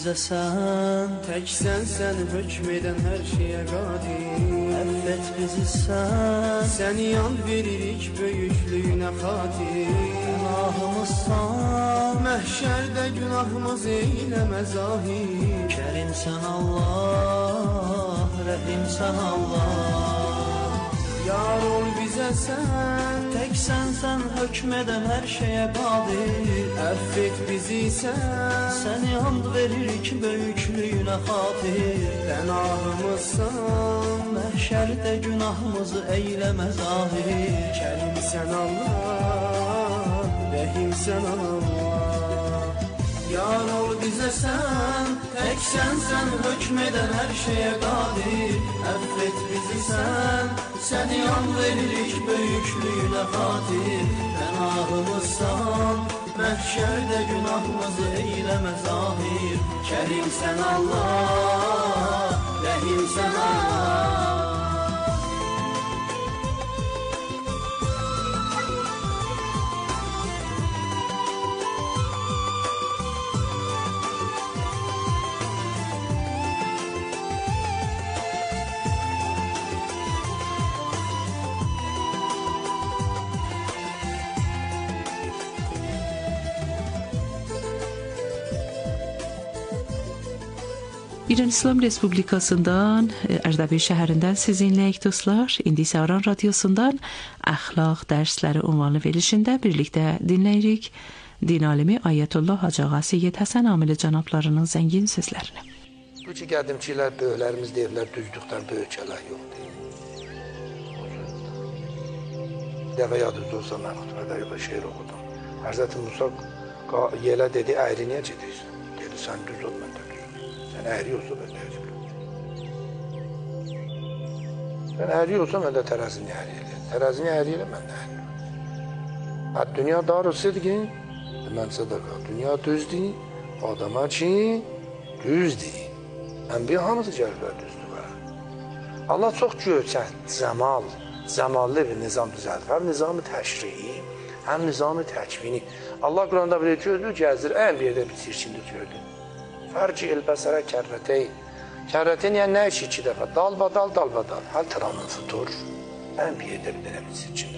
bizə sən, təksən sən hökm edən hər şeyə qadir. əffət bizi sən, Səni and veririk böyüklüyünə xatir. Günahımızsan, Məhşərdə günahımız eyləmə zahir. Kərimsən Allah, Rəhimsən Allah. Yar ol bizə sən, Təksən sən, hökm edən hər şeyə qadir. əff et bizi sən, Səni and veririk böyüklüyünə xatir. pənahımızsan. Məhşərdə günahımızı eyləmə zahir. Kərimsən Allah, rəhimsən Allah. Yar ol bizə sən, Təksən sən, hökm edən hər şeyə qadir. Əff et bizi sən, Səni and veririk böyüklüyünə xatir. Pənahımızsan, məhşərdə günahımızı eyləmə zahir. Kərimsən Allah, Rəhimsən Allah. İran İslam Respublikası'ndan, Erdebil şəhərindən sizinləyik dostlar. İndi isə Aran Radyosu'ndan əxlaq dərsləri ünvanlı verilişində birlikdə dinləyirik. Din alimi Ayətullah Hacı Ağa Seyyid Həsən Amili cənablarının zəngin sözlərini. Bu ki qədimçilər, böyüklərimiz deyirlər, düzdükdən böyükələr yoxdur. Bir dəfə yadınızda olsa, mən xütbədə yola şeir oxudum. Həzrəti Musa yelə dedi, əyri niyə gedirsən? Dedi, sən düz ol, mən də düz ol. Sən əyri olsa, mən də əyri olsa. Sən əyri olsa, mən də tərəzini əyri elə. Tərəzini əyri elə, mən də əyri olsa. Dünya darı sidqin, mən sədəqa. Dünya düzdür, adama ki, düzdür. Ənbiya hamısı gəliblər düzdür. Allah çox göçək, zəmallı bir nizam düzəldir. Həm nizam-ı təşriyi, həm nizam-ı təkvini. Allah Quranda bilir, gördür, gəzdir, ən bir yerdə bitir, şimdi gördür. Fərci elbəsərə kərrətəy. Kərrətəy yəni nə işi 2 dəfə? Dalbadal, dalbadal. Həl təramın futur. Ən bir yerdə bir dənə bitir, şimdi.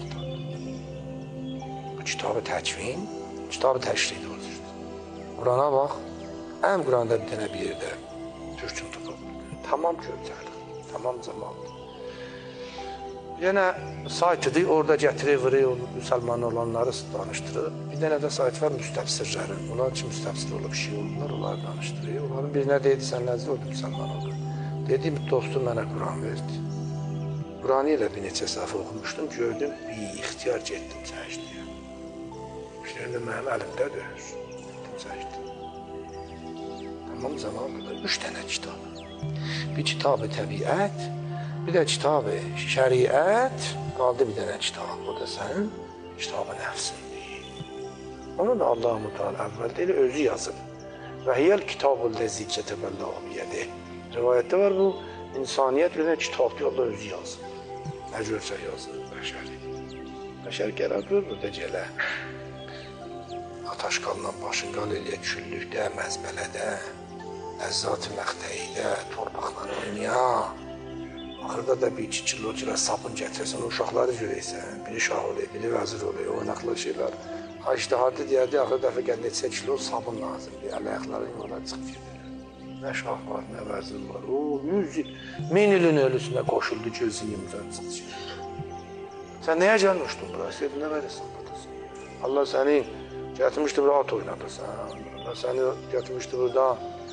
Bu kitabı təkvin, kitabı təşriyi olur. Qurana bax, ən Quranda bir dənə bir yerdə Türkçün tutulur. Tamam görsəlik, tamam zamandır. Yenə saytıdır, orada gətirir, vırır, müsəlman olanları danışdırır. Bir dənə də sayt var müstəbsirlərin. Onlar ki, müstəbsir olub, şey olurlar, onları danışdırır. Onların birinə deydi, sən nəzir oldu müsəlman oldu. Dedim, dostum mənə Quran verdi. Quranı ilə bir neçə səhv oxumuşdum, gördüm, bir ixtiyar getdim səcdiyə. İşlərində mənim əlimdədir. Getdim səcdiyə. Tamam zamanında 3 dənə kitab. Bir kitab-ı təbiət, bir də kitab-ı şəriət, qaldı bir dənə kitab. O da sənin kitab-ı nəfsindir. Onu da Allah-u Teala əvvəldə elə özü yazıb. Və hiyəl kitab-ı ləzi kətəbəllahu biyədi. Rivayətdə var bu, insaniyyət bir dənə kitabdır, Allah özü yazıb. Nə görsə yazıb, bəşəri. Bəşər gələr burada gələ. Ataşqalla başınqal eləyə, küllükdə, məzbələdə, əzzat-ı məxtəyidə, torpaqla oynaya. Axırda da bir 2 kilo sapın gətirsən, o uşaqları görəysən, biri şah oluyor, biri vəzir oluyor, oynaqlı şeylər. İştihadı deyərdi, axır dəfə gəl neçə kilo sabun lazımdır, ələyəqların yola çıxıb gedir. Nə şah var, nə vəzir var, o 100 il, 1000 ilin ölüsünə qoşuldu, gözün yimdən çıxır. Sən nəyə gəlmişdin bura? İstədin nə verirsən buradasın? Allah səni gətirmişdi bura at oynadırsan, Allah səni gətirmişdi burada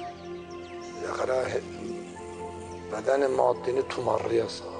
bədəni maddini tumarlayasan.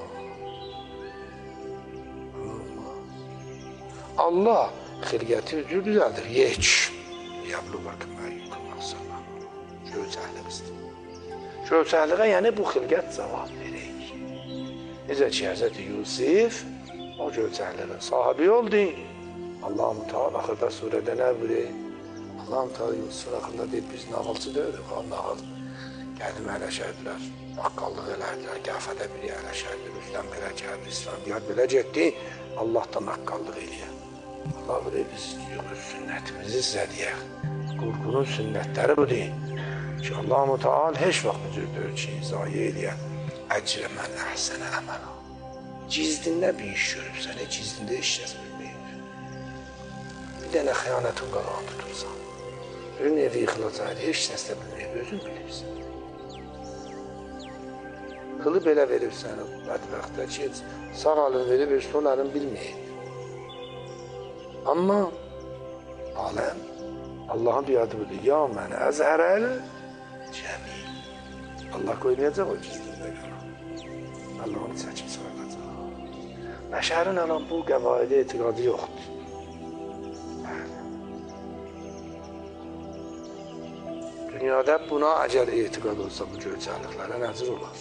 Allah xilqəti üzrü düzəldir, yeç. Yəblu bakım əyyüküm əxsana. Göçəkliqizdir. Göçəkliqə yəni bu xilqət cavab verək. Necə ki, Hz. Yusuf o göçəkliqin sahibi oldu. Allah-u Teala axırda surədə nə bilir? Allah-u Teala Yusufun axırda deyib, biz nağılçı deyirik, nağıl. Gəldim ələşərdilər, haqqallıq elədilər, qəfədə biri ələşərdir, üzdən belə gəldi, İslamiyat belə getdi, Allahdan haqqallıq eləyək. Allah bilir, biz sünnətimizi sizə deyək. Qurqunun sünnətləri budur. ki Allah-u Teala heç vaxt mücürdür ki, zayi eləyən əcrə mən əhsənə əmələ. Cizdində bir iş görübsən, cizdində iş kəs bilməyib. Bir dənə xəyanətin qalağını tutursan, bir nevi ixlac ayır, heç kəs də bilməyib, özün bilirsən. Kılı belə verib sənə, bədbəxtə ki, sağ alın verib, sol alın bilməyib. Amma aləm, Allahın bir adı budur, ya mən əzhərəl cəmi. Allah qoymayacaq o cizdində qalan. Allah onu çəkib çıxaracaq. Bəşərin alan bu qəvaidə etiqadı yoxdur. Dünyada buna əgər etiqad olsa bu görçəliklərə nəzir olar.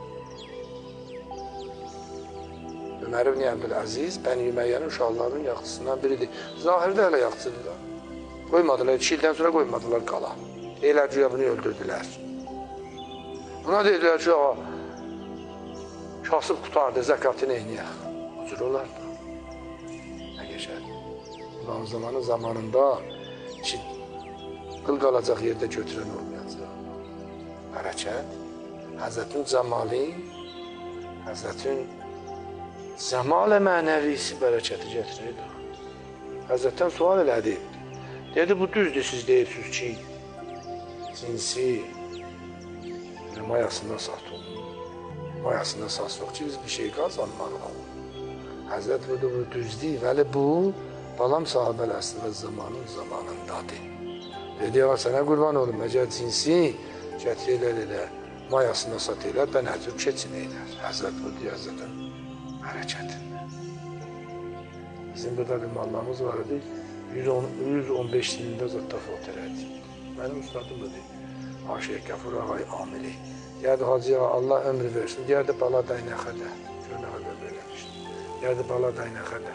Ömər ibn Əbdüləziz Bəni Üməyyənin uşaqlarının yaxçısından biridir. Zahirdə hələ yaxçıdırlar. Qoymadılar, 2 ildən sonra qoymadılar qala. Deyirlər ki, bunu öldürdülər. Buna deyirlər ki, kasıb qutardı, zəkatını eynəyək. O cür olar da. Nə geçər? Ulan zamanında ki, qıl qalacaq yerdə götürən olmayacaq. Bərəkət, Həzrətin Cəmali, Həzrətin Cəmal-i mənəvisi bərəkəti gətirir. Həzrətdən sual elədi. Dedi, bu düzdür, siz deyirsiniz ki, cinsi mayasında satılır. Mayasında satılır ki, biz bir şey qazanmalıyıq. Həzrət burada bu düzdür, vəli bu, balam sahabəl əslində zamanındadır. Dedi, ya sənə qurban olum, əgər cinsi gətirirlər elə, mayasında satırlar, bən həcür keçin eylər. Həzrət bu deyir, Həzrətən hərəkətin. Bizim burada bir mallarımız var idi, 115 ilində zətdə fot elədi. Mənim ustadım da deyil, Aşiq Qəfur ağay amili. Deyərdi, hacıya Allah ömrü versin, deyərdi, bala daynəxədə. Gör nə qədər beləmişdi. Deyərdi, bala daynəxədə.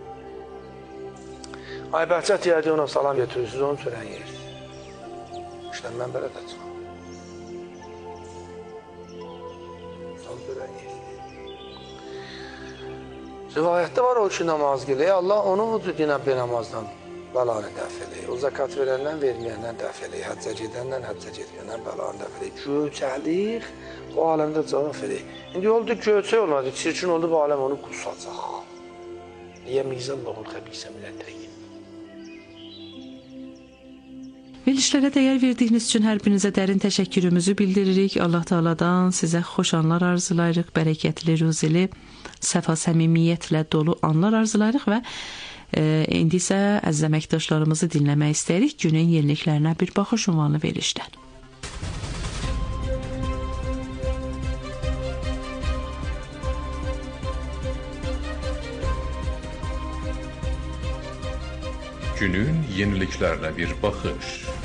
Ay bəhcət deyərdi, ona salam getirirsiniz, onu sürən yer. İşte mən belə də çıxam. Salam sürən yer. Rivayətdə var o ki, namaz qılır. Allah onu o cüdünə bir namazdan bəlanı dəf eləyir. O zəkat verəndən, verməyəndən dəf eləyir. Həccə gedəndən, həccə getməyəndən bəlanı dəf eləyir. Göçəlik o aləmdə cavab eləyir. İndi oldu göçək olmadı, çirkin oldu bu aləm onu qusacaq. Niyə mizəllahul xəbisə minət-təyyib. Verilişlərə dəyər verdiyiniz üçün hər birinizə dərin təşəkkürümüzü bildiririk. Allah Teala'dan sizə xoş anlar arzulayırıq, bərəkətli, ruzili, səfa səmimiyyətlə dolu anlar arzulayırıq və indi isə əziz əməkdaşlarımızı dinləmək istəyirik. Günün yeniliklərinə bir baxış ünvanlı verilişdən. Günün yeniliklərinə bir baxış.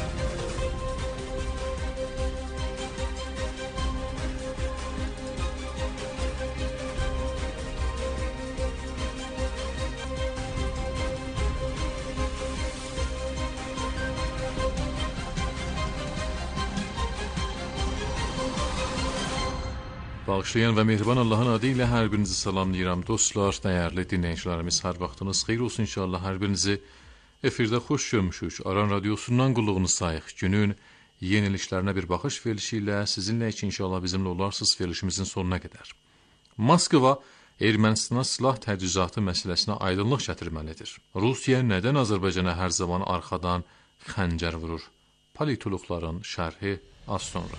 Bağışlayan və mehriban Allahın adı ilə hər birinizi salamlayıram. Dostlar, dəyərli dinləyicilərimiz, hər vaxtınız xeyir olsun inşallah. Hər birinizi efirdə xoş görmüşük. Aran radiosundan qulluğunuz sayıq. Günün yeniliklərinə bir baxış verilişi ilə sizinlə ki, inşallah bizimlə olarsınız verilişimizin sonuna qədər. Moskva Ermənistana silah təchizatı məsələsinə aydınlıq gətirməlidir. Rusiya nədən Azərbaycana hər zaman arxadan xəncər vurur? Politologların şərhi az sonra.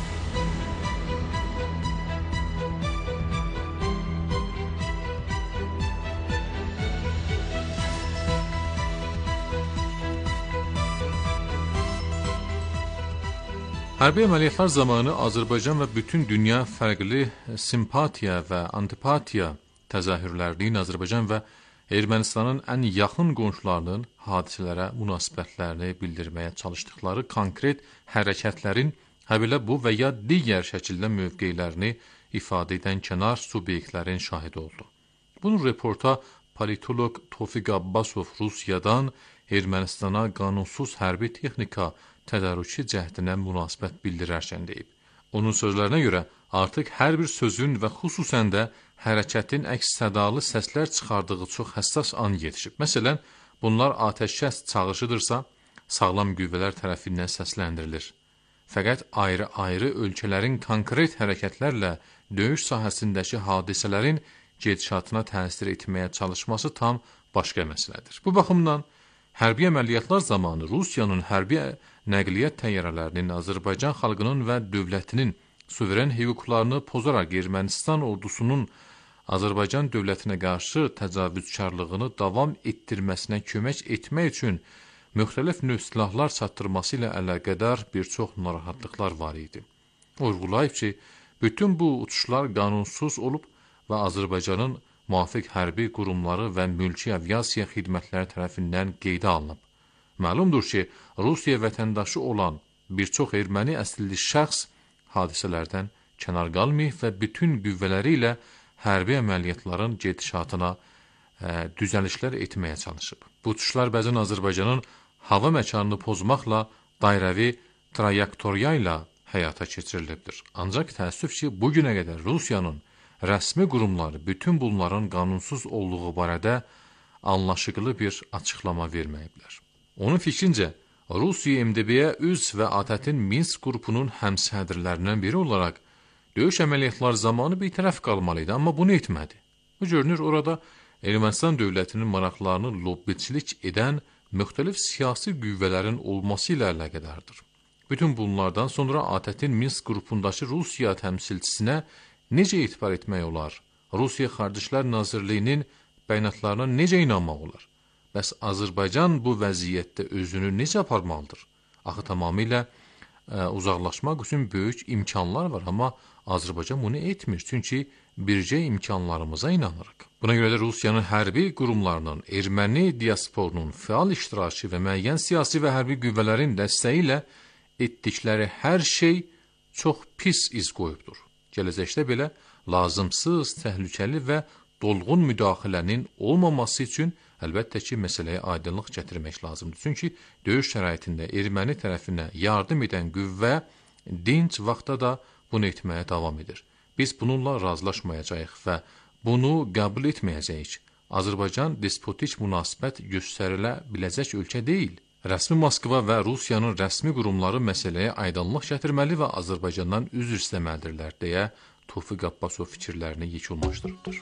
Hərbi əməliyyatlar zamanı Azərbaycan və bütün dünya fərqli simpatiya və antipatiya təzahürlərinin Azərbaycan və Ermənistanın ən yaxın qonşularının hadisələrə münasibətlərini bildirməyə çalışdıqları konkret hərəkətlərin həbilə bu və ya digər şəkildə mövqeylərini ifadə edən kənar subyektlərin şahidi oldu. Bunu reporta politolog Tofiq Abbasov Rusiyadan Ermənistana qanunsuz hərbi texnika tədarükü cəhdinə münasibət bildirərkən deyib. Onun sözlərinə görə artıq hər bir sözün və xüsusən də hərəkətin əks-sədalı səslər çıxardığı çox həssas an yetişib. Məsələn, bunlar atəşkəs çağırışıdırsa, sağlam qüvvələr tərəfindən səsləndirilir. fəqət ayrı-ayrı ölkələrin konkret hərəkətlərlə döyüş sahəsindəki hadisələrin gedişatına təsir etməyə çalışması tam başqa məsələdir. Bu baxımdan hərbi əməliyyatlar zamanı Rusiyanın hərbi nəqliyyat təyyarələrinin Azərbaycan xalqının və dövlətinin suveren hüquqlarını pozaraq Ermənistan ordusunun Azərbaycan dövlətinə qarşı təcavüzkarlığını davam etdirməsinə kömək etmək üçün müxtəlif növ silahlar çatdırması ilə əlaqədar bir çox narahatlıqlar var idi. Vurğulayıb ki, bütün bu uçuşlar qanunsuz olub və Azərbaycanın müvafiq hərbi qurumları və mülki aviasiya xidmətləri tərəfindən qeydə alınıb. Məlumdur ki, Rusiya vətəndaşı olan bir çox erməni əsilli şəxs hadisələrdən kənar qalmayıb və bütün qüvvələri ilə hərbi əməliyyatların gedişatına düzəlişlər etməyə çalışıb. Bu uçuşlar bəzən Azərbaycanın hava məkanını pozmaqla dairəvi trayektoriya ilə həyata keçirilibdir. Ancaq təəssüf ki, bugünə qədər Rusiyanın rəsmi qurumları bütün bunların qanunsuz olduğu barədə anlaşıqlı bir açıqlama verməyiblər. Onun fikrincə, Rusiya MDB-yə üzv və ATƏT-in Minsk qrupunun həmsədrlərindən biri olaraq döyüş əməliyyatlar zamanı bir tərəf qalmalıydı, amma bunu etmədi. Bu görünür orada Ermənistan dövlətinin maraqlarını lobbiçilik edən müxtəlif siyasi qüvvələrin olması ilə əlaqədardır. Bütün bunlardan sonra ATƏT-in Minsk qrupundakı Rusiya təmsilçisinə necə etibar etmək olar? Rusiya Xarici Nazirliyinin bəyanatlarına necə inanmaq olar? Bəs Azərbaycan bu vəziyyətdə özünü necə aparmalıdır? Axı tamamilə uzaqlaşmaq üçün böyük imkanlar var, amma Azərbaycan bunu etmir, çünki bircə imkanlarımıza inanırıq. Buna görə də Rusiyanın hərbi qurumlarının, erməni diasporunun fəal iştirakı və müəyyən siyasi və hərbi qüvvələrin dəstəyi ilə etdikləri hər şey çox pis iz qoyubdur. Gələcəkdə belə lazımsız, təhlükəli və dolğun müdaxilənin olmaması üçün əlbəttə ki, məsələyə aydınlıq gətirmək lazımdır. Çünki döyüş şəraitində erməni tərəfinə yardım edən qüvvə dinc vaxtda da bunu etməyə davam edir. Biz bununla razılaşmayacağıq və bunu qəbul etməyəcəyik. Azərbaycan despotik münasibət göstərilə biləcək ölkə deyil. Rəsmi Moskva və Rusiyanın rəsmi qurumları məsələyə aydınlıq gətirməli və Azərbaycandan üzr istəməlidirlər, deyə Tofiq Abbasov fikirlərini yekunlaşdırıbdır.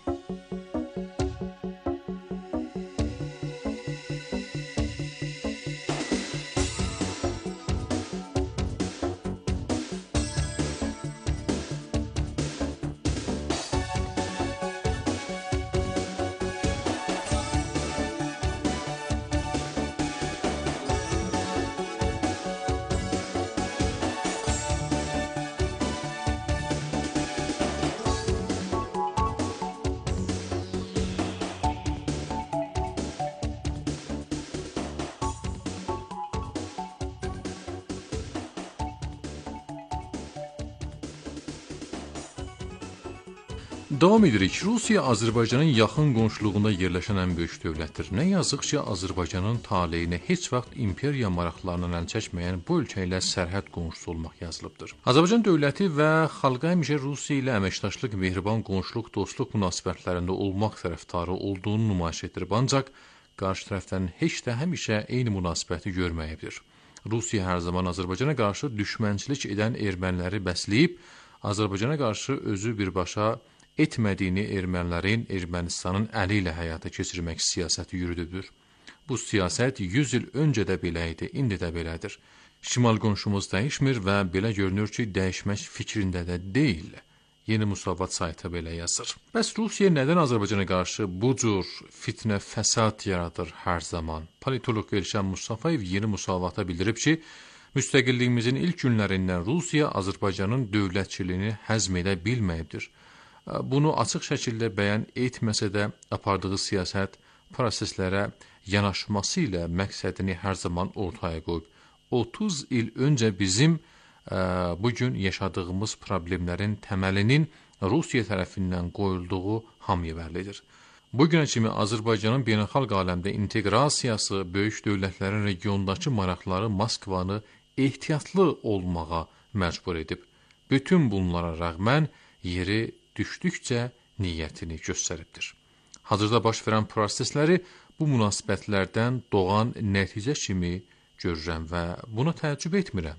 Davam edirik. Rusiya Azərbaycanın yaxın qonşuluğunda yerləşən ən böyük dövlətdir. Nə yazıq ki, Azərbaycanın taleyini heç vaxt imperiya maraqlarından əl çəkməyən bu ölkə ilə sərhəd qonşusu olmaq yazılıbdır. Azərbaycan dövləti və xalqı həmişə Rusiya ilə əməkdaşlıq, mehriban qonşuluq, dostluq münasibətlərində olmaq tərəfdarı olduğunu nümayiş etdirib, ancaq qarşı tərəfdən heç də həmişə eyni münasibəti görməyibdir. Rusiya hər zaman Azərbaycana qarşı düşmənçilik edən erməniləri bəsləyib, Azərbaycana qarşı özü birbaşa etmədiyini ermənilərin Ermənistanın əli ilə həyata keçirmək siyasəti yürüdübdür. Bu siyasət 100 il öncə də belə idi, indi də belədir. Şimal qonşumuz dəyişmir və belə görünür ki, dəyişmək fikrində də deyil. Yeni Musavat saytı belə yazır. Bəs Rusiya nədən Azərbaycana qarşı bu cür fitnə fəsad yaradır hər zaman? Politolog Elşən Mustafayev Yeni Musavata bildirib ki, müstəqilliyimizin ilk günlərindən Rusiya Azərbaycanın dövlətçiliyini həzm edə bilməyibdir. Bunu açıq şəkildə bəyan etməsə də apardığı siyasət proseslərə yanaşması ilə məqsədini hər zaman ortaya qoyub. 30 il öncə bizim bugün yaşadığımız problemlərin təməlinin Rusiya tərəfindən qoyulduğu hamıya bəllidir. Bugünə kimi Azərbaycanın beynəlxalq aləmdə inteqrasiyası böyük dövlətlərin regiondakı maraqları Moskvanı ehtiyatlı olmağa məcbur edib. Bütün bunlara rəğmən yeri düşdükcə niyyətini göstəribdir. Hazırda baş verən prosesləri bu münasibətlərdən doğan nəticə kimi görürəm və buna təəccüb etmirəm.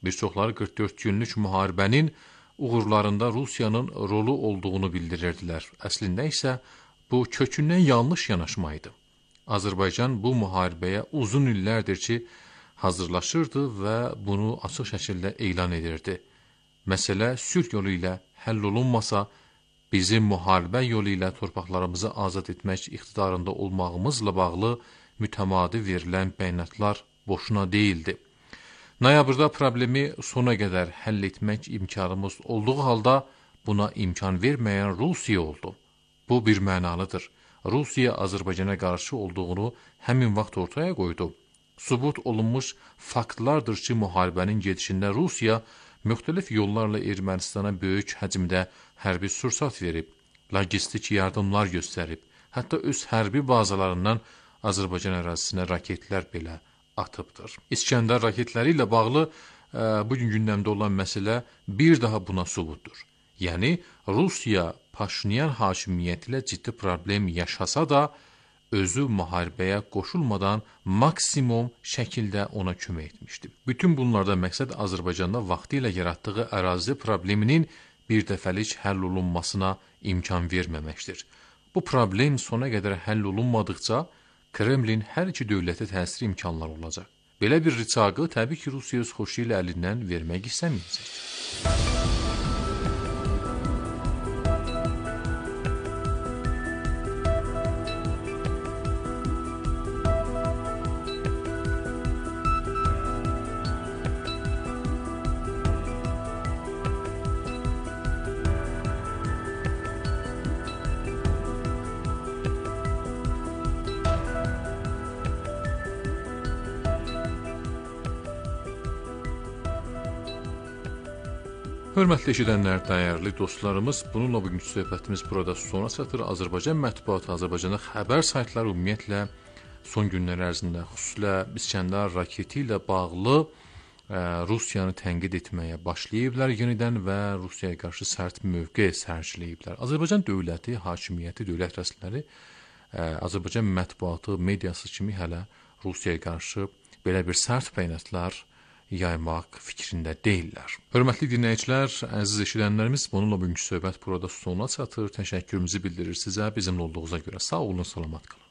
Bir çoxları 44 günlük müharibənin uğurlarında Rusiyanın rolu olduğunu bildirirdilər. Əslində isə bu kökündən yanlış yanaşma idi. Azərbaycan bu müharibəyə uzun illərdir ki, hazırlaşırdı və bunu açıq şəkildə elan edirdi. Məsələ sülh yolu ilə həll olunmasa, bizim müharibə yolu ilə torpaqlarımızı azad etmək iqtidarında olmağımızla bağlı mütəmadi verilən bəyanatlar boşuna deyildi. Noyabrda problemi sona qədər həll etmək imkanımız olduğu halda buna imkan verməyən Rusiya oldu. Bu bir mənalıdır. Rusiya Azərbaycana qarşı olduğunu həmin vaxt ortaya qoydu. Sübut olunmuş faktlardır ki, müharibənin gedişində Rusiya müxtəlif yollarla Ermənistana böyük həcmdə hərbi sursat verib, logistik yardımlar göstərib, hətta öz hərbi bazalarından Azərbaycan ərazisinə raketlər belə atıbdır. İskəndər raketləri ilə bağlı bugün gündəmdə olan məsələ bir daha buna sübutdur. Yəni, Rusiya Paşinyan hakimiyyəti ilə ciddi problem yaşasa da, özü müharibəyə qoşulmadan maksimum şəkildə ona kömək etmişdi. Bütün bunlarda məqsəd Azərbaycanda vaxtı ilə yaratdığı ərazi probleminin bir dəfəlik həll olunmasına imkan verməməkdir. Bu problem sona qədər həll olunmadıqca, Kremlin hər iki dövlətə təsir imkanları olacaq. Belə bir rıçağı təbii ki, Rusiya öz xoşu ilə əlindən vermək istəməyəcək. Hörmətli eşidənlər, dəyərli dostlarımız, bununla bugünkü söhbətimiz burada sona çatır. Azərbaycan mətbuatı, Azərbaycanda xəbər saytları ümumiyyətlə son günlər ərzində xüsusilə İskəndər raketi ilə bağlı Rusiyanı tənqid etməyə başlayıblar yenidən və Rusiyaya qarşı sərt mövqe sərgiləyiblər. Azərbaycan dövləti, hakimiyyəti, dövlət rəsmiləri, Azərbaycan mətbuatı, mediası kimi hələ Rusiyaya qarşı belə bir sərt bəyanatlar yaymaq fikrində deyirlər. Hörmətli dinləyicilər, əziz eşidənlərimiz, bununla bugünkü söhbət burada sona çatır. Təşəkkürümüzü bildirir sizə, bizimlə olduğunuza görə. Sağ olun, salamat qalın.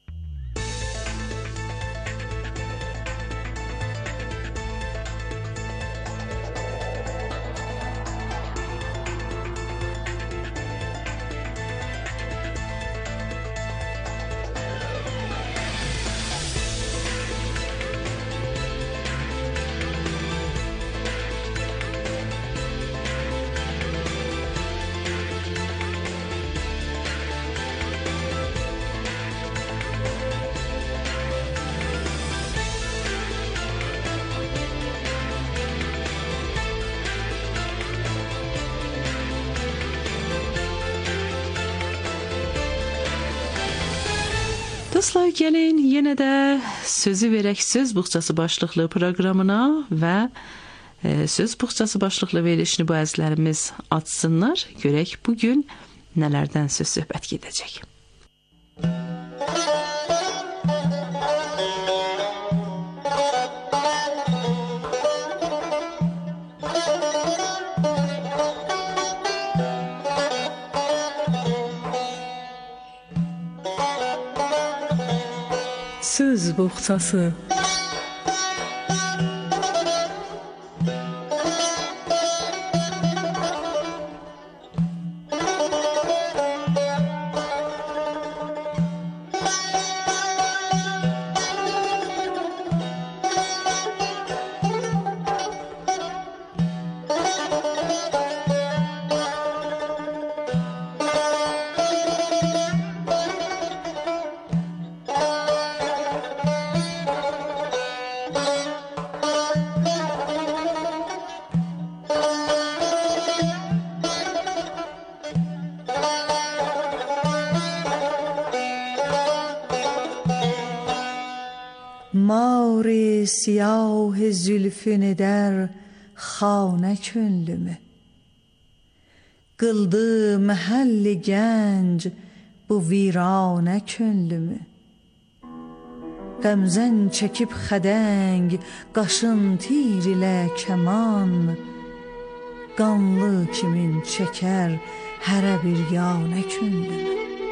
Dostlar, gəlin yenə də sözü verək Söz Buxçası başlıqlı proqramına və Söz Buxçası başlıqlı verilişini bu əzizlərimiz açsınlar. Görək bugün nələrdən söz söhbət gedəcək. Söz Buxçası. مار سیاه زلفین در خانه کندümü Qıldı məhəlli gənc bu virane kündümü Qəmzən çəkib xədəng, qaşın tir ilə kəman, qanlı kimin çəkər hərə bir yanə kündümü.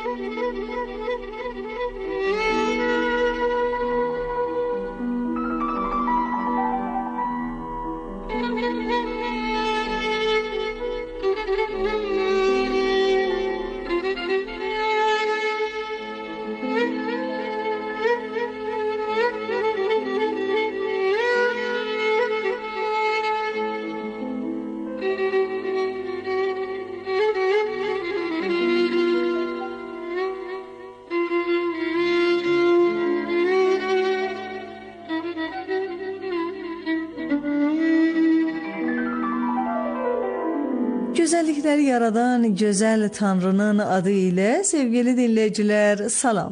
Gözəllikləri yaradan gözəl Tanrının adı ilə sevgili dinləyicilər, salam.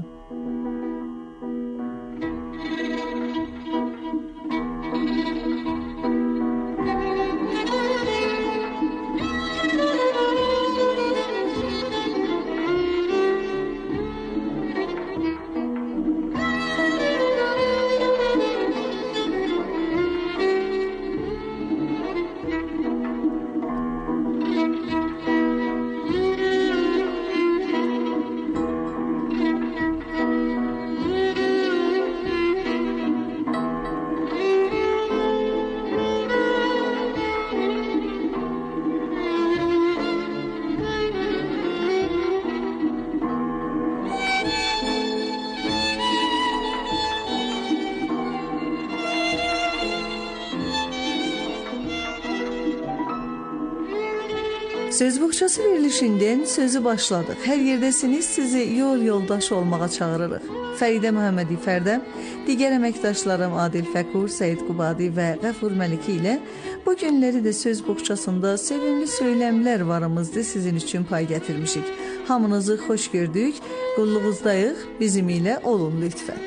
Söz Boğçası verilişindən sözü başladıq. Hər yerdəsiniz, sizi yol yoldaş olmağa çağırırıq. Fəridə Məhəmmədi Fərdəm, digər əməkdaşlarım Adil Fəkur, Səid Qubadi və Qəfur Məliki ilə bu günləri də Söz Boğçasında sevimli söyləmlər varımızdı sizin üçün pay gətirmişik. Hamınızı xoş gördük, qulluğuzdayıq, bizim ilə olun lütfən.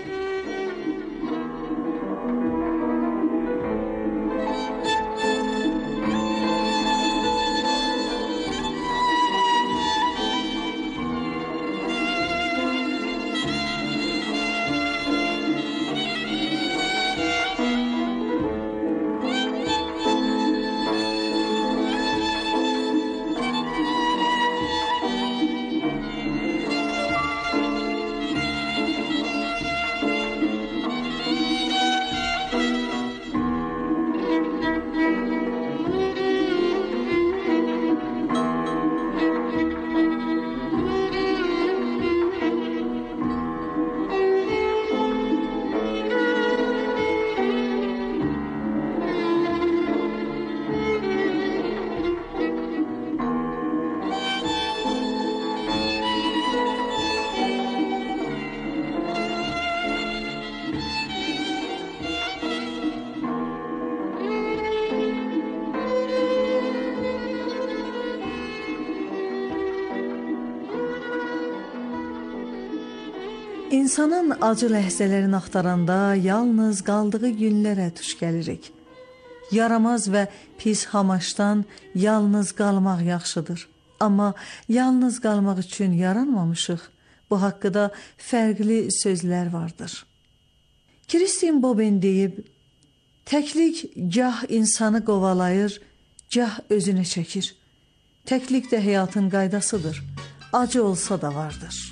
İnsanın acı ləhzələrini axtaranda yalnız qaldığı günlərə tuş gəlirik. Yaramaz və pis hamaşdan yalnız qalmaq yaxşıdır. Amma yalnız qalmaq üçün yaranmamışıq. Bu haqqında fərqli sözlər vardır. Kristin Boben deyib, təklik gah insanı qovalayır, gah özünə çəkir. Təklik də həyatın qaydasıdır. Acı olsa da vardır.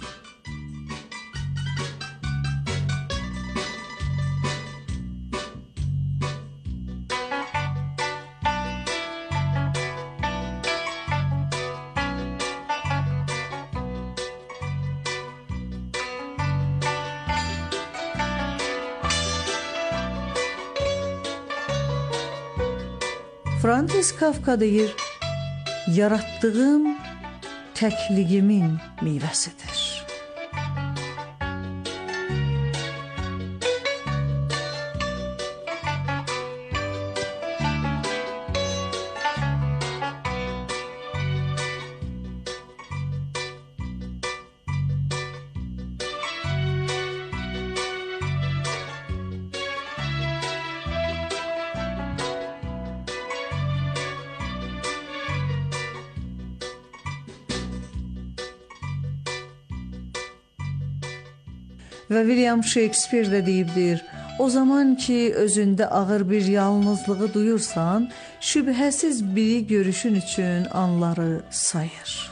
Frantis Kafka deyir, yaratdığım təkliyimin meyvəsidir. Və William Shakespeare də deyibdir: o zaman ki özündə ağır bir yalnızlığı duyursan, şübhəsiz biri görüşün üçün anları sayır.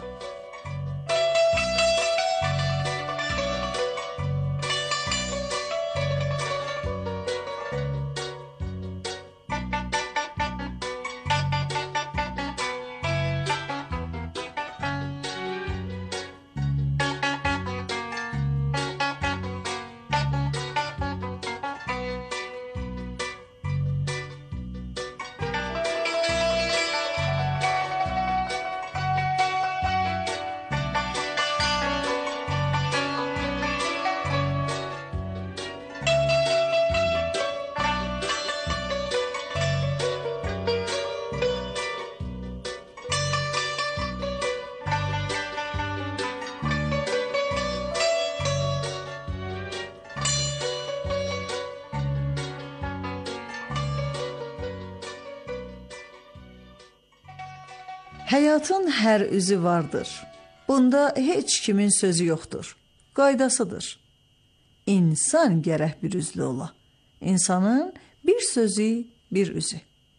Həyatın hər üzü vardır. Bunda heç kimin sözü yoxdur. Qaydasıdır. İnsan gərək bir üzlü ola. İnsanın bir sözü, bir üzü.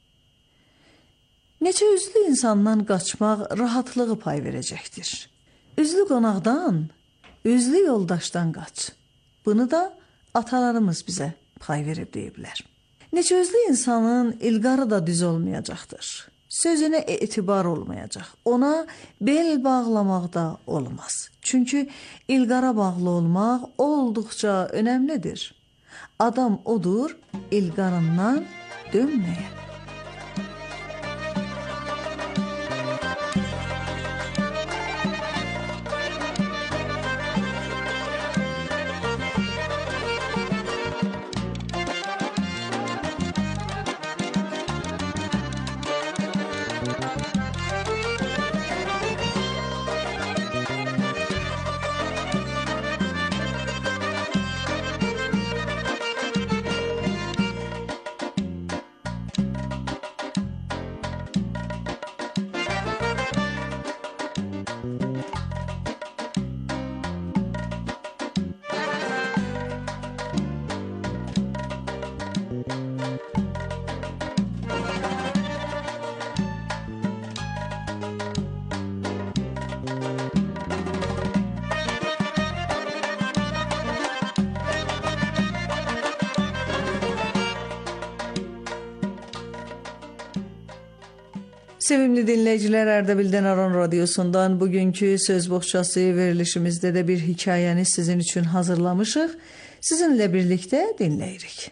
Neçə üzlü insandan qaçmaq rahatlığı pay verəcəkdir. Üzlü qonaqdan, üzlü yoldaşdan qaç. Bunu da atalarımız bizə pay verib deyiblər. Neçə üzlü insanın ilqarı da düz olmayacaqdır. Sözünə etibar olmayacaq. Ona bel bağlamaq da olmaz. Çünki ilqara bağlı olmaq olduqca önəmlidir. Adam odur, ilqarından dönməyən. Sevimli dinləyicilər, Ərdəbildən Aran Radiosundan bugünkü söz boğçası verilişimizdə də bir hekayəni sizin üçün hazırlamışıq. Sizinlə birlikdə dinləyirik.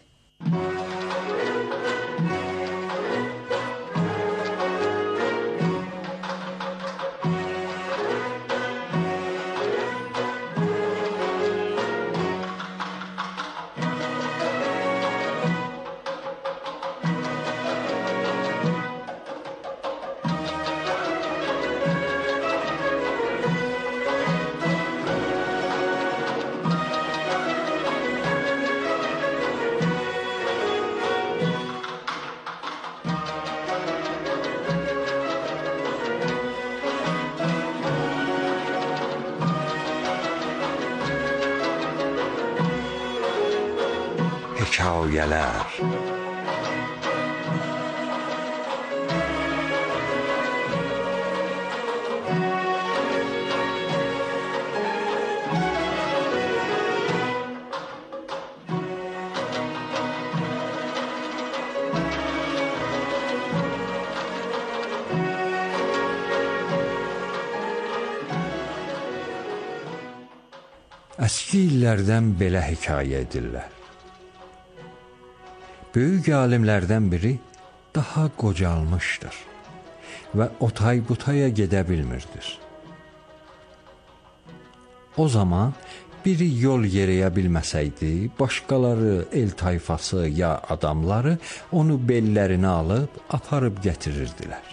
Hekayələr. Əski illərdən belə hekayə edirlər. Böyük alimlərdən biri daha qocalmışdır və otay-butaya gedə bilmirdir. O zaman biri yol yeriyə bilməsəydi, başqaları, el tayfası ya adamları onu bellərinə alıb, aparıb gətirirdilər.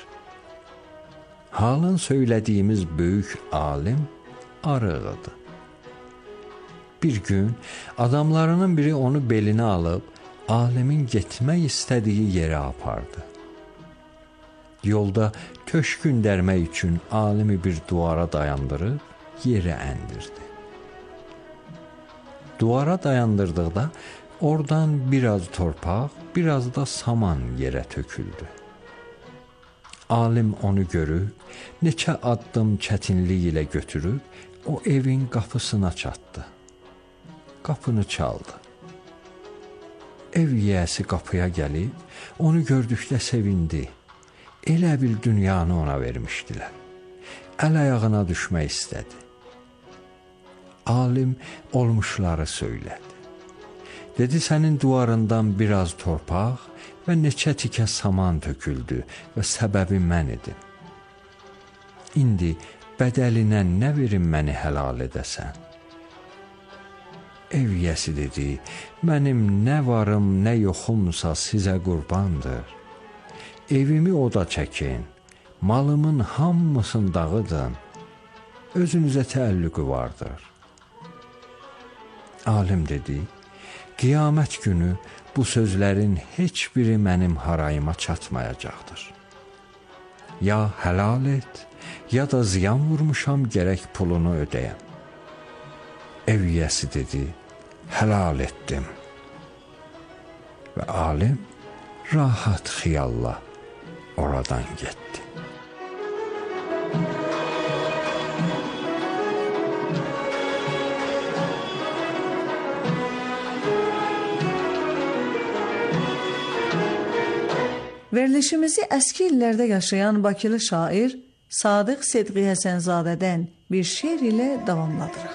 Halın söylədiyimiz böyük alim arığıdır. Bir gün adamlarının biri onu belinə alıb, alimin getmək istədiyi yerə apardı. Yolda köşkün dərmək üçün alimi bir duvara dayandırıb yerə əndirdi. Duvara dayandırdıqda oradan biraz torpaq, biraz da saman yerə töküldü. Alim onu görüb, neçə addım çətinlik ilə götürüb, o evin qapısına çatdı. Qapını çaldı. Ev yiyəsi qapıya gəlib, onu gördükdə sevindi. Elə bil dünyanı ona vermişdilər. Əl ayağına düşmək istədi. Alim olmuşları söylədi. Dedi, sənin duvarından biraz torpaq və neçə tikə saman töküldü və səbəbi mən idim. İndi bədəlinə nə verim məni həlal edəsən? Ev yiyəsi dedi, mənim nə varım, nə yoxumsa sizə qurbandır. Evimi oda çəkin, malımın hamısını dağıdın, özünüzə təəllüqü vardır. Alim dedi, qiyamət günü bu sözlərin heç biri mənim harayıma çatmayacaqdır. Ya həlal et, ya da ziyan vurmuşam, gərək pulunu ödəyəm. Ev yiyəsi dedi, həlal etdim. Və alim rahat xiyalla oradan getdi. Verilişimizi əski illərdə yaşayan Bakılı şair Sadıq Sedqi Həsənzadədən bir şeir ilə davamladırıq.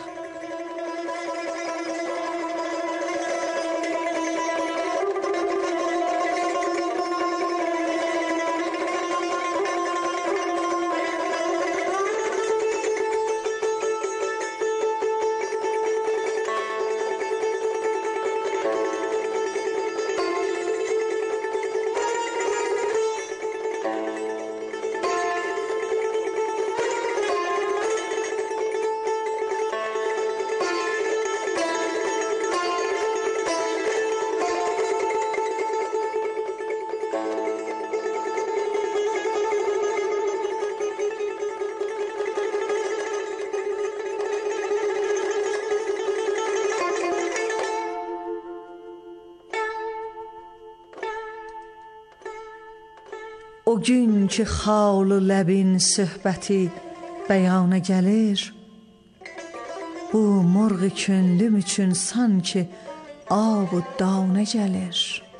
O gün ki xalı ləbin söhbəti bəyana gəlir, bu murğu könlüm üçün sanki ab-ı danə gəlir.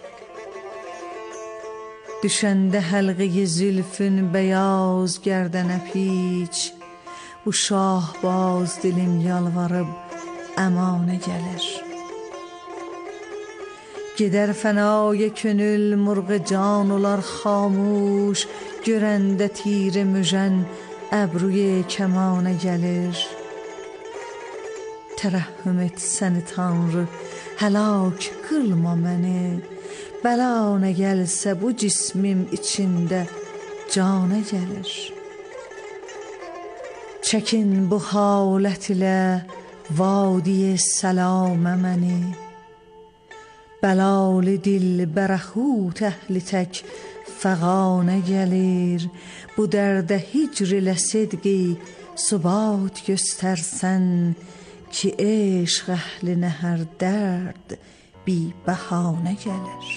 Düşəndə həlqi zülfün bəyaz gərdənə piç, bu şahbaz dilim yalvarıb əmanə gəlir. Gedər fənaya könül murğu can olar xamuş, görəndə tir müjən əbruy kəmanə gəlir. Tərəhhüm et səni Tanrı, həlak qılma məni, bəla nə gəlsə bu cismim içində canə gəlir. Çəkin bu halət ilə vadiyə səlamə məni, bəlalı dil bərəxut əhli tək fəqanə gəlir. Bu dərdə hicr ilə sedqi subat göstərsən, ki eşq əhlinə hər dərd bi bəhanə gəlir.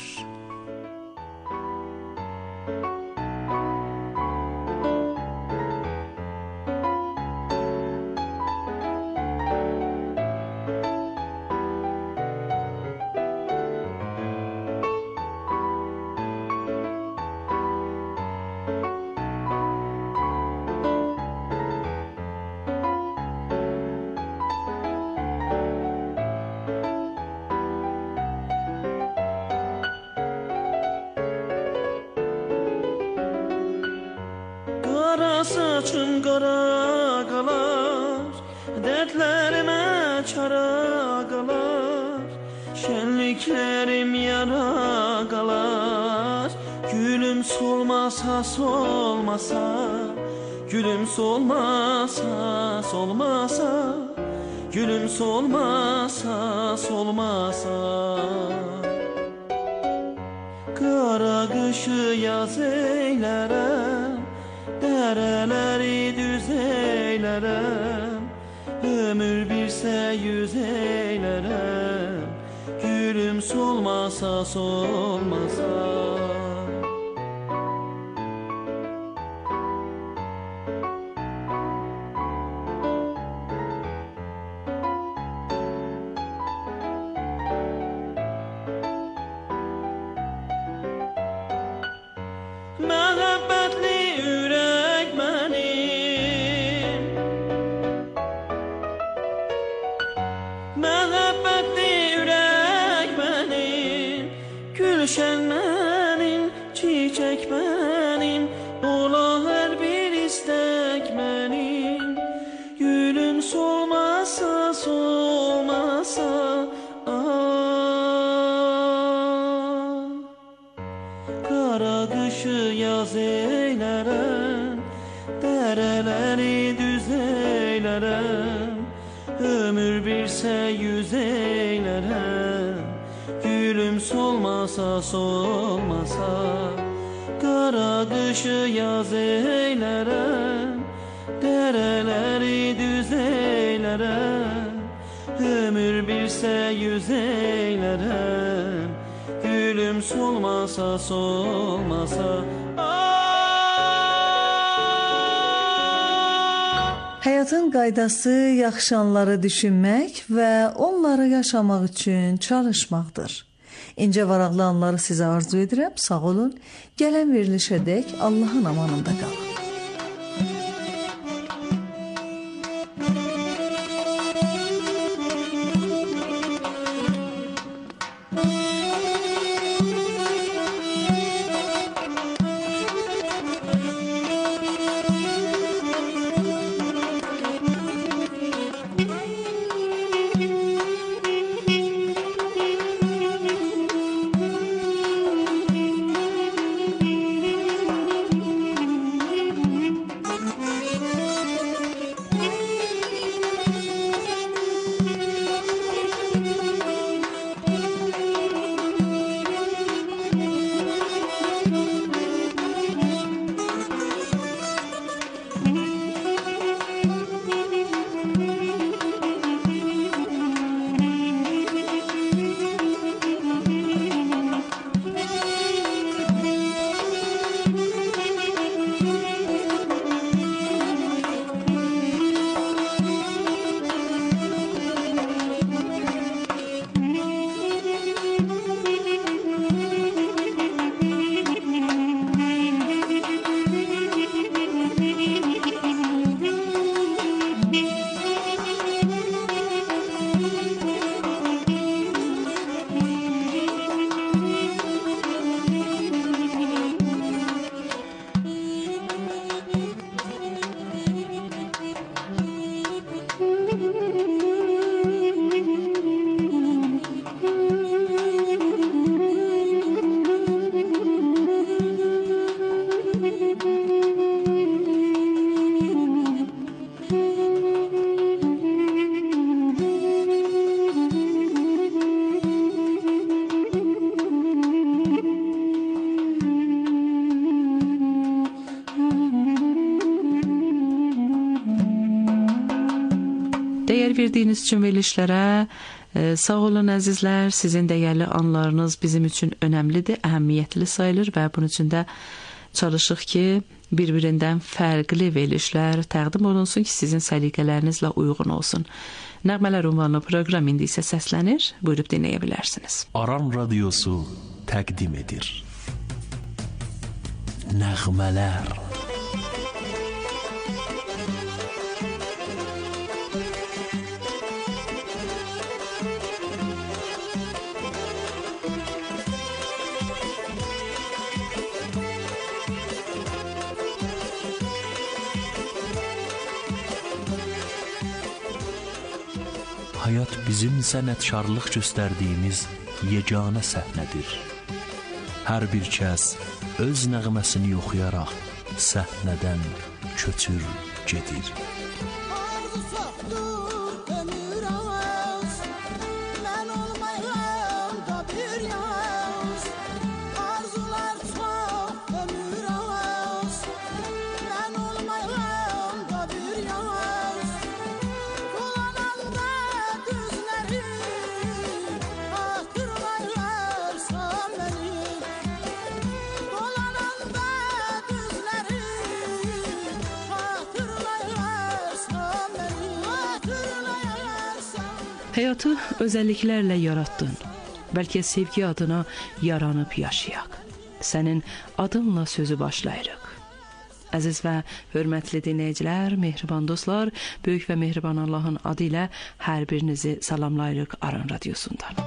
Saçın qara qalar, dərdlərimə çara qalar, şənliklərim yara qalar. Gülüm solmasa solmasa, gülüm solmasa solmasa, gülüm solmasa solmasa. Qara qışı yaz eylərəm, dərələri düz eylərəm, ömür birsə yüz eylərəm. gülüm solmasa solmasa. Gülşen mənim, çiçək mənim, ola hər bir istək mənim. Gülüm solmasa, solmasa, qara qışı yaz eylərəm, dərələri düz eylərəm, ömür birsə yüz eylərəm. Gülüm solmasa solmasa, qara qışı yaz eylərəm, dərələri düz eylərəm, ömür birsə yüz eylərəm. Gülüm solmasa solmasa. Həyatın qaydası yaxşı anları düşünmək və onları yaşamaq üçün çalışmaqdır. İncə varaqlı anları sizə arzu edirəm. Sağ olun. Gələn verilişədək Allahın amanında qalın. Değer verdiğiniz için verilişlərə sağ olun əzizlər. Sizin dəyərli anlarınız bizim üçün önəmlidir, əhəmiyyətli sayılır və bunun üçün də çalışıq ki, bir-birindən fərqli verilişlər təqdim olunsun ki, sizin səliqələrinizlə uyğun olsun. Nəğmələr ünvanlı proqram indi isə səslənir. Buyurub dinləyə bilərsiniz. Aran Radiosu təqdim edir. Nəğmələr. Hayat bizim sənətkarlıq göstərdiyimiz yeganə səhnədir. Hər bir kəs öz nəğməsini oxuyaraq səhnədən köçür gedir. Həyatı özəlliklərlə yaratdın. Bəlkə sevgi adına yaranıb yaşayaq. Sənin adınla sözü başlayırıq. Əziz və hörmətli dinləyicilər, mehriban dostlar, böyük və mehriban Allahın adı ilə hər birinizi salamlayırıq Aran Radiosundan.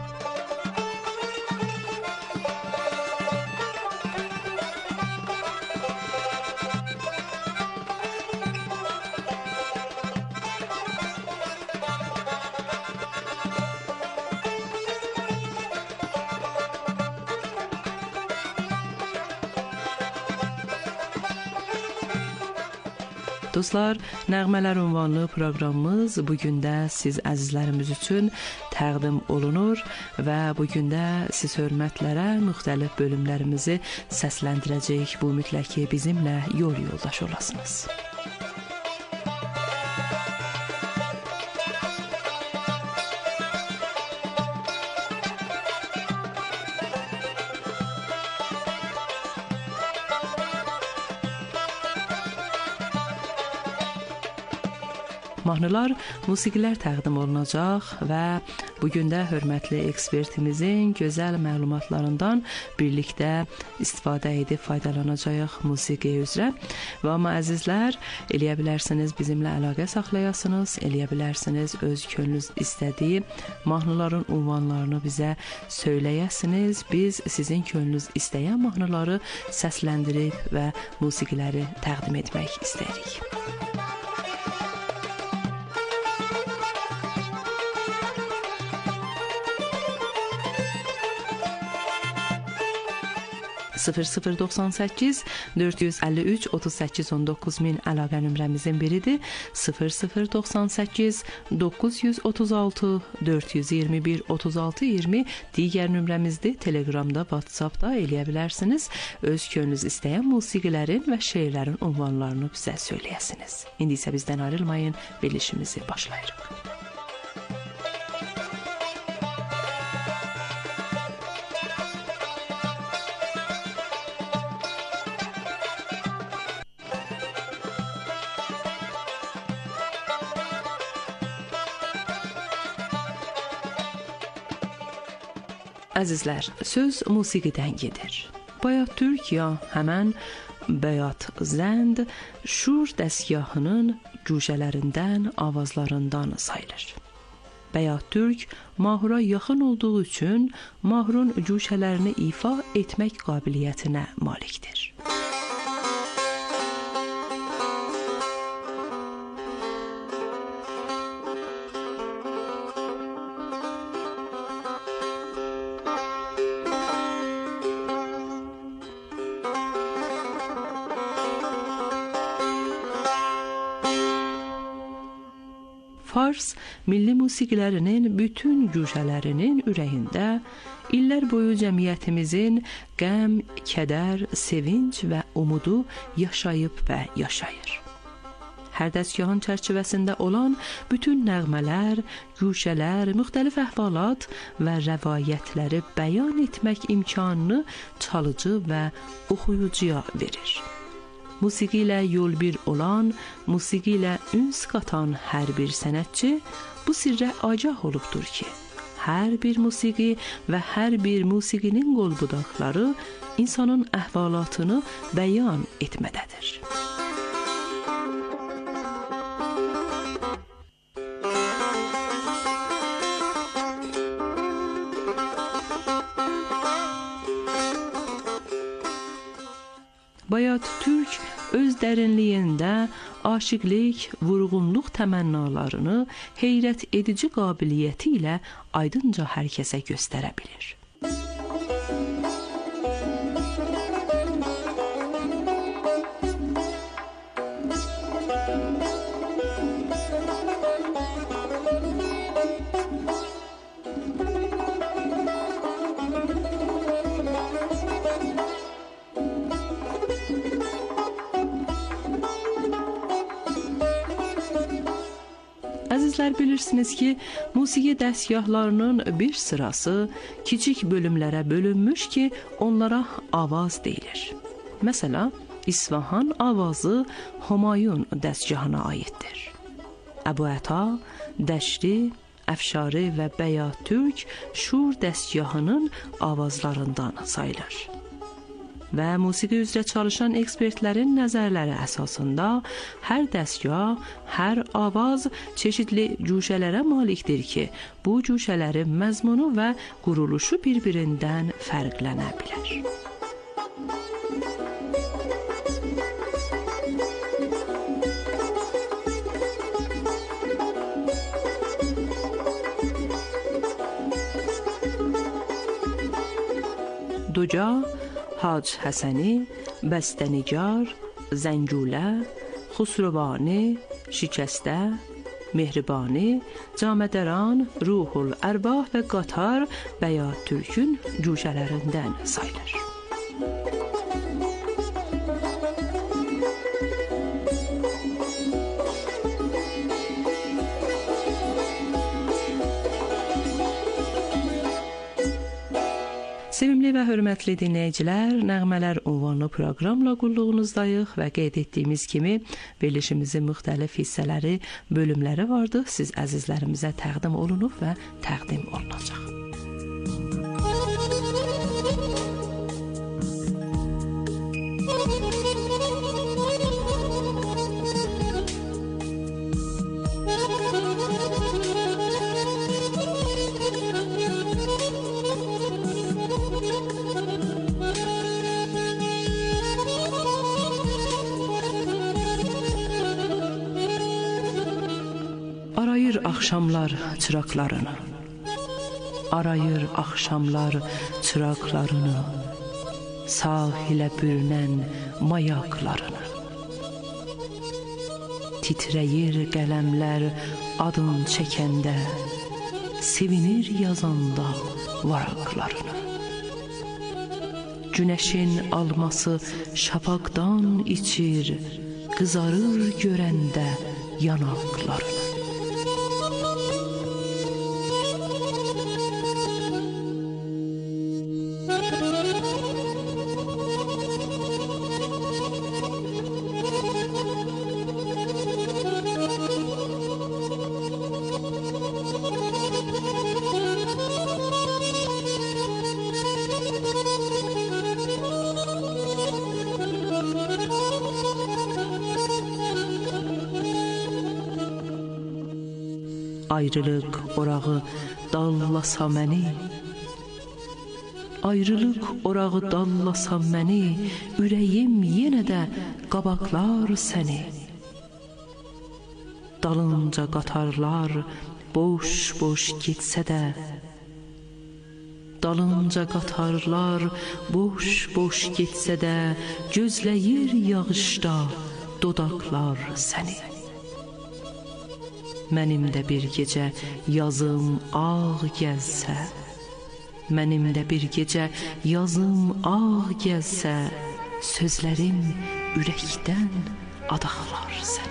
Dostlar, Nəğmələr ünvanlı proqramımız bugün də siz əzizlərimiz üçün təqdim olunur və bugün də siz hörmətlərə müxtəlif bölümlərimizi səsləndirəcək. Bu mütləq ki, bizimlə yol yoldaş olasınız. Mahnılar, musiqilər təqdim olunacaq və bugün də hörmətli ekspertimizin gözəl məlumatlarından birlikdə istifadə edib faydalanacağıq musiqi üzrə. Və amma əzizlər, eləyə bilərsiniz bizimlə əlaqə saxlayasınız, eləyə bilərsiniz öz könlünüz istədiyi mahnıların ünvanlarını bizə söyləyəsiniz. Biz sizin könlünüz istəyən mahnıları səsləndirib və musiqiləri təqdim etmək istəyirik. 0098 453 38 19 min əlaqə nömrəmizin biridir. 0098 936 421 36 20 digər nömrəmizdir. Telegramda, WhatsAppda eləyə bilərsiniz. Öz könlünüz istəyən musiqilərin və şeirlərin ünvanlarını bizə söyləyəsiniz. İndi isə bizdən ayrılmayın, verilişimizi başlayırıq. Əzizlər, söz musiqidən gedir. Bayat Türk ya həmən Bayat Zənd şur dəstgahının cüşələrindən, avazlarından sayılır. Bayat Türk mahura yaxın olduğu üçün mahurun cüşələrini ifa etmək qabiliyyətinə malikdir. Fars milli musiqilərinin bütün güşələrinin ürəyində illər boyu cəmiyyətimizin qəm, kədər, sevinc və umudu yaşayıb və yaşayır. Hər dəstgahın çərçivəsində olan bütün nəğmələr, güşələr, müxtəlif əhvalat və rəvayətləri bəyan etmək imkanını çalıcı və oxuyucuya verir. Musiqi ilə yol bir olan, musiqi ilə üns qatan hər bir sənətçi bu sirrə agah olubdur ki, hər bir musiqi və hər bir musiqinin qolbudaqları insanın əhvalatını bəyan etmədədir. Bayat Türk öz dərinliyində aşiqlik, vurğunluq təmənnalarını heyrət edici qabiliyyəti ilə aydınca hər kəsə göstərə bilir. Əzizlər, bilirsiniz ki, musiqi dəstgahlarının bir sırası kiçik bölümlərə bölünmüş ki, onlara avaz deyilir. Məsələn, İsfahan avazı Humayun dəstgahına aiddir. Əbu Əta, Dəşri, Əfşari və Bəyat Türk şur dəstgahının avazlarından sayılır. Və musiqi üzrə çalışan ekspertlərin nəzərləri əsasında hər dəstgah, hər avaz çeşidli cuşələrə malikdir ki, bu cuşələrin məzmunu və quruluşu bir-birindən fərqlənə bilər. Duca, Hac Həsəni, Bəstənigar, Zəngulə, Xusruvani, Şikəstə, Mehribani, Camədəran, Ruhul Ərbah və Qatar Bəyat Türkün cuşələrindən sayılır. Sevimli və hörmətli dinləyicilər, Nəğmələr ünvanlı proqramla qulluğunuzdayıq və qeyd etdiyimiz kimi verilişimizin müxtəlif hissələri, bölümləri vardı. Siz əzizlərimizə təqdim olunub və təqdim olunacaq. Axşamlar çıraqlarını, arayır axşamlar çıraqlarını, sahilə bürünən mayaqlarını. Titrəyir qələmlər adın çəkəndə, sevinir yazanda varaqlarını. Günəşin alması şafaqdan içir, qızarır görəndə yanaqlarını. Ayrılıq orağı dallasa məni, ayrılıq orağı dallasa məni, ürəyim yenə də qabaqlar səni. Dalınca qatarlar boş-boş getsə də, dalınca qatarlar boş-boş getsə də, gözləyir yağışda dodaqlar səni. Mənim də bir gecə yazım ağ gəlsə, mənim də bir gecə yazım ağ gəlsə, sözlərim ürəkdən adaqlar səni.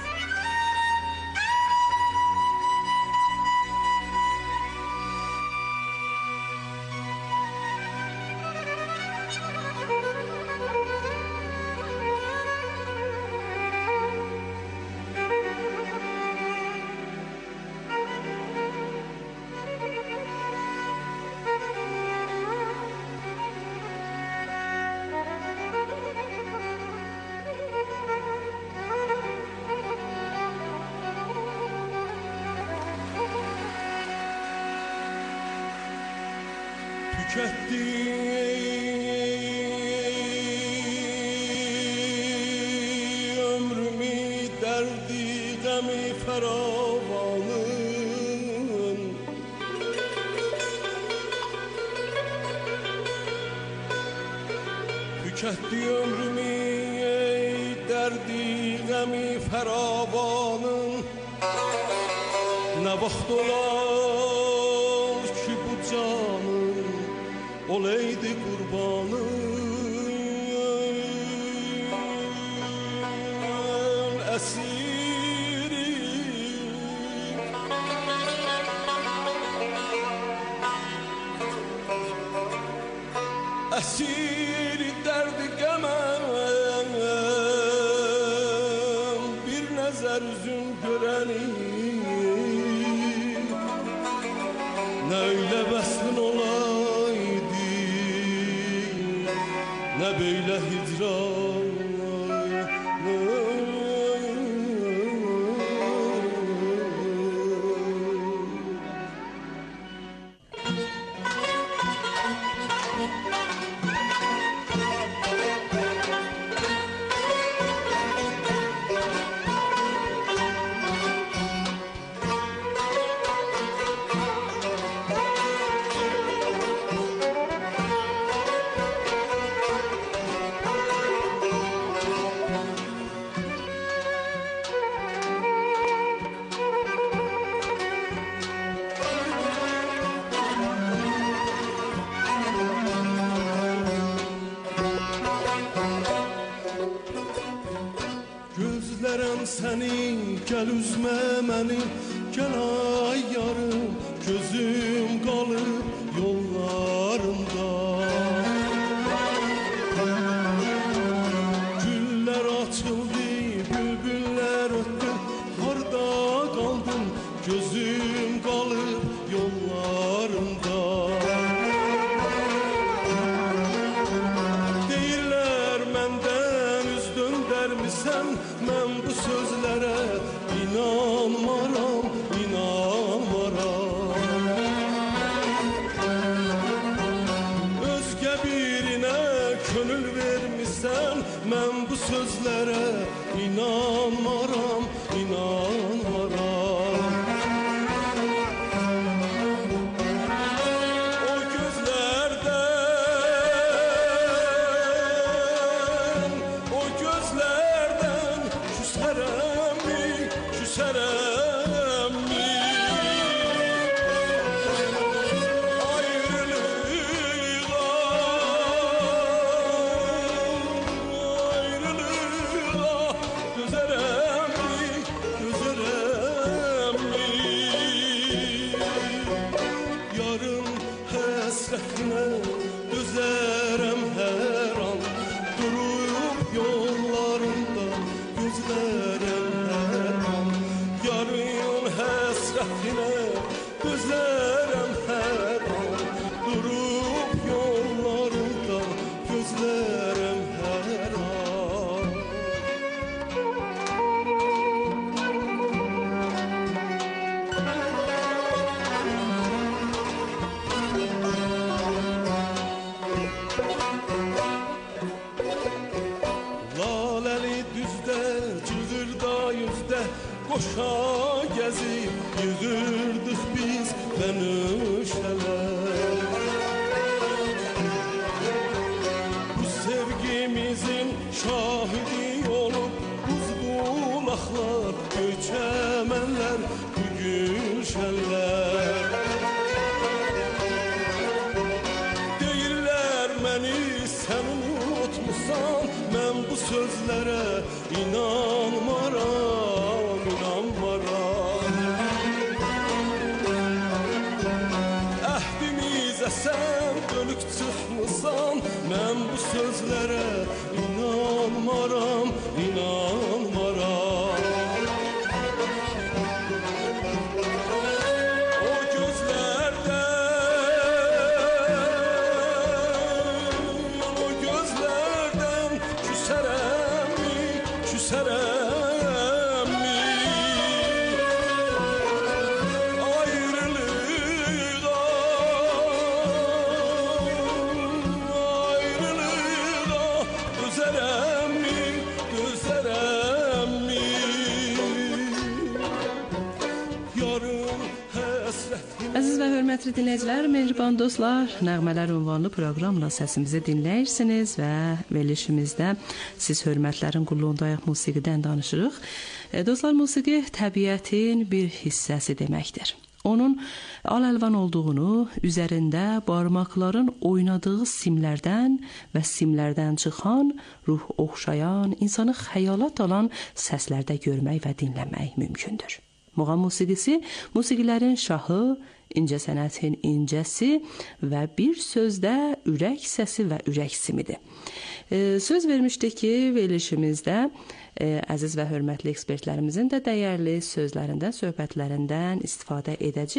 Tüketti ömrümü derdi gemi feravanın, tüketti ömrümü derdi gemi feravanın. Ne vaxt olar ki bu canım olaydı kurbanın esiri. Esir derdi qəməm, bir nəzər üzüm görəni, nə belə hicran. Səni gəl üzmə məni, gəl ay yarım, gözüm qalıb yollarında. Güllər açıldı, bülbüllər ötdü, harda qaldım, gözüm qalıb yollarında. Deyirlər məndən üz döndərmisən, mən bu sözlərə inanmaram, inanmaram. Özgə birinə könül vermisən, mən bu sözlərə inanmaram, inanmaram. O gözlərdən küsərəmmi, ayrılığa dözərəmmi. Yarın həsrətinə dözərəm hər an, durub yollarında gözlərəm hər an. Yarın həsrətinə dözərəm hər an, durub yollarında gözlərəm hər an. Laləli düzdə, cığırda yüzdə, qoşa gəzib yığırdıq biz bənövşələr. Bu sevgimizin şahidi olub buz bulaqlar, göçəmənlər, bu gülşənlər. Deyirlər məni sən unutmusan, mən bu sözlərə inanmaram, inanmaram. Əhdimizə sən dönük çıxmısan, mən bu sözlərə inanmaram, inanmaram. O gözlərdən küsərəmmi, küsərəmmi. Ayrılığa dözərəmmi, dözərəmmi. Yarın həsrətinə. Əziz və hörmətli dinləyicilər, mehriban dostlar, Nəğmələr ünvanlı proqramla səsimizi dinləyirsiniz və verilişimizdə siz hörmətlərin qulluğundayıq musiqidən danışırıq. Dostlar, musiqi təbiətin bir hissəsi deməkdir. Onun al-əlvan olduğunu, üzərində barmaqların oynadığı simlərdən və simlərdən çıxan, ruh oxşayan, insanı xəyalat alan səslərdə görmək və dinləmək mümkündür. Muğam musiqisi, musiqilərin şahı, incəsənətin incəsi və bir sözdə ürək səsi və ürək simidir. Söz vermişdik ki, verilişimizdə əziz və hörmətli ekspertlərimizin də dəyərli sözlərindən, söhbətlərindən istifadə edəcək.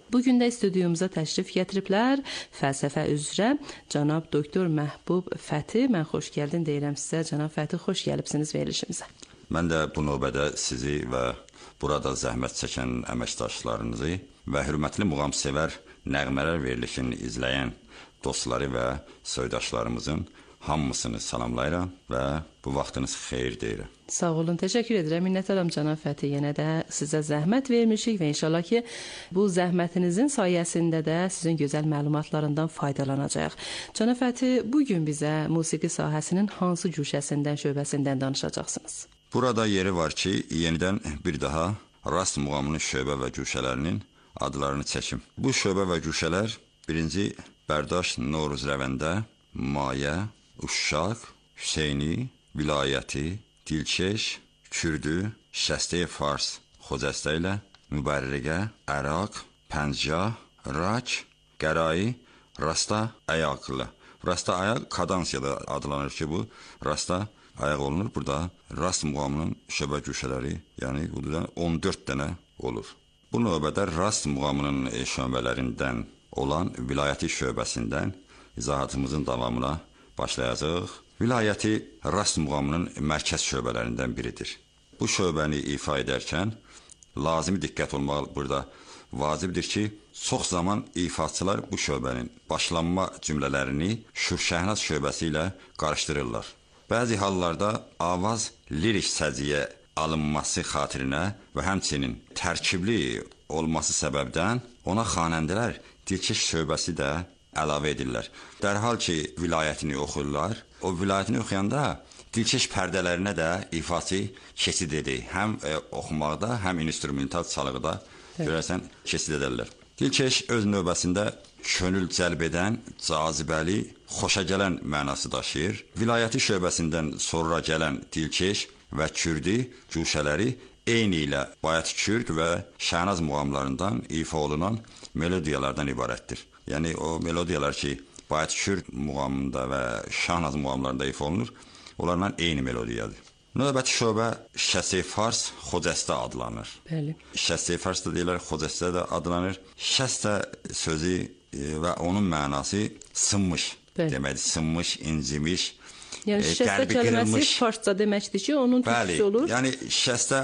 Bugün də studiyumuza təşrif gətiriblər. Fəlsəfə üzrə cənab doktor Məhbub Fəti. Mən xoş gəldin deyirəm sizə. Cənab Fəti, xoş gəlibsiniz verilişimizə. Mən də bu növbədə sizi və burada zəhmət çəkən əməkdaşlarınızı və hörmətli muğamsevər nəğmələr verilişini izləyən dostları və soydaşlarımızın hamısını salamlayıram və bu vaxtınız xeyir deyirəm. Sağ olun, təşəkkür edirəm. Minnətdaram cənab Fəti. Yenə də sizə zəhmət vermişik və inşallah ki, bu zəhmətinizin sayəsində də sizin gözəl məlumatlarından faydalanacağıq. Cənab Fəti, bugün bizə musiqi sahəsinin hansı cüşəsindən, şöbəsindən danışacaqsınız? Burada yeri var ki, yenidən bir daha rast muğamının şöbə və cüşələrinin adlarını çəkim. Bu şöbə və cüşələr birinci Bərdaş Noruz Rəvəndə, Mayə, Uşşaq, Hüseyni, Vilayəti, Dilkeş, Kürdü, Şəstəyi Fars, Xocəstə ilə, Mübərriqə, Əraq, Pəncah, Rak, Qərai, Rasta Ayaqlı. Rasta Ayaq kadansiyada adlanır ki, bu Rasta Ayaq olunur. Burada rast muğamının şöbə cüşələri, yəni buradan 14 dənə olur. Bu növbədə rast muğamının şöbələrindən olan Vilayəti şöbəsindən izahatımızın davamına başlayacaq. Vilayəti rast muğamının mərkəz şöbələrindən biridir. Bu şöbəni ifa edərkən lazımi diqqət olmaq burada vacibdir ki, çox zaman ifaçılar bu şöbənin başlanma cümlələrini Şurşəhnaz şöbəsi ilə qarışdırırlar. Bəzi hallarda avaz lirik səciyə alınması xatirinə və həmçinin tərkibli olması səbəbdən ona xanəndələr Dilkeş şöbəsi də əlavə edirlər. Dərhal ki, vilayətini oxuyurlar, o vilayətini oxuyanda Dilkeş pərdələrinə də ifaçı keçid edir. Həm oxumaqda, həm instrumental çalıqda görərsən keçid edərlər. Dilkeş öz növbəsində könül cəlb edən, cazibəli, xoşa gələn mənası daşıyır. Vilayəti şöbəsindən sonra gələn Dilkeş və Kürdü cüşələri eyni ilə Bayat Kürd və Şəhnaz muğamlarından ifa olunan melodiyalardan ibarətdir. Yəni o melodiyalar ki, Bayat Kürd muğamında və Şəhnaz muğamlarında ifa olunur, onlarla eyni melodiyadır. Növbəti şöbə Şəstəyi Fars, Xocəstə adlanır. Bəli. Şəstəyi Fars da deyirlər, Xocəstə də adlanır. Şəstə sözü və onun mənası sınmış deməkdir. Sınmış, incimiş, yəni şəstə kəlməsi farsça deməkdir ki, onun türkçüsü olur. Yəni şəstə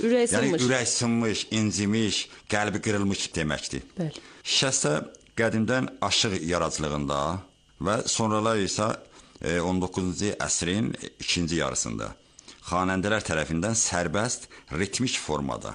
ürək sınmış, incimiş, qəlbi qırılmış deməkdir. Bəli. Şəstə qədimdən aşıq yaradıcılığında və sonralar isə 19-cu əsrin ikinci yarısında xanəndələr tərəfindən sərbəst, ritmik formada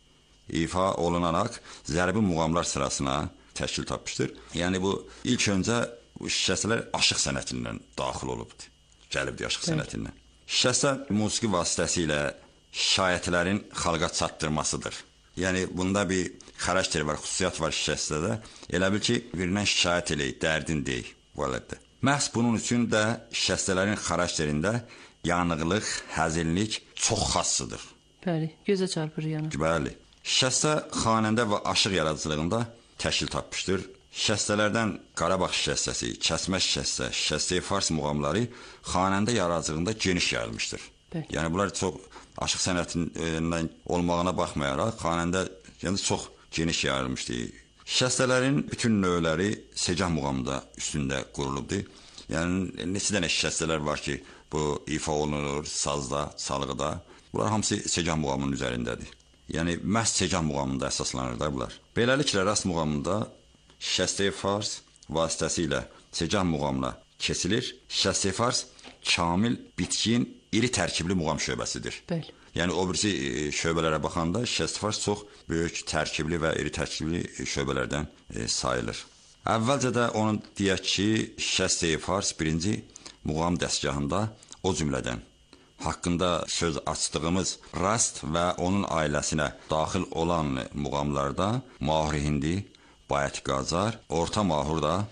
ifa olunaraq zərbi muğamlar sırasına təşkil tapmışdır. Yəni bu ilk öncə şəstələr aşıq sənətindən daxil olubdur. Gəlibdir aşıq sənətindən. Şəstə musiqi vasitəsilə şikayətlərin xalqa çatdırmasıdır. Yəni bunda bir xarakter var, xüsusiyyət var şəstədə. Elə bil ki, birindən şikayət eləyir, dərdin deyil bu alətdə. Məhz bunun üçün də şəstələrin xarakterində yanıqlıq, həzillik çox xassıdır. Bəli, gözə çarpır yəni. Bəli. Şəstə xanəndə və aşıq yaradıcılığında təşkil tapmışdır. Şəstələrdən Qarabağ şəstəsi, Kəsmə şəstə, Şəstəyi Fars muğamları xanəndə yaradıcılığında geniş yayılmışdır. Bəli. Yəni bunlar çox aşıq sənətindən olmağına baxmayaraq xanəndə çox geniş yayılmışdır. Şəstələrin bütün növləri Secah muğamında üstündə qurulubdur. Yəni neçə dənə şəstələr var ki, bu ifa olunur sazda, çalğıda. Bunlar hamısı Secah muğamının üzərindədir. Yəni məhz Secah muğamında əsaslanırlar bunlar. Beləliklə rast muğamında Şəstəyi Fars vasitəsilə Secah muğamına kesilir. Şəstəyi Fars kamil, bitkin, iri tərkibli muğam şöbəsidir. Bəli. Yəni o birisi şöbələrə baxanda Şəstəyi Fars çox böyük tərkibli və iri tərkibli şöbələrdən sayılır. Əvvəlcə də onu deyək ki, Şəstəyi Fars birinci muğam dəstgahında o cümlədən haqqında söz açdığımız rast və onun ailəsinə daxil olan muğamlarda Mahur Hindi, Bayat Qacar, Orta Mahur da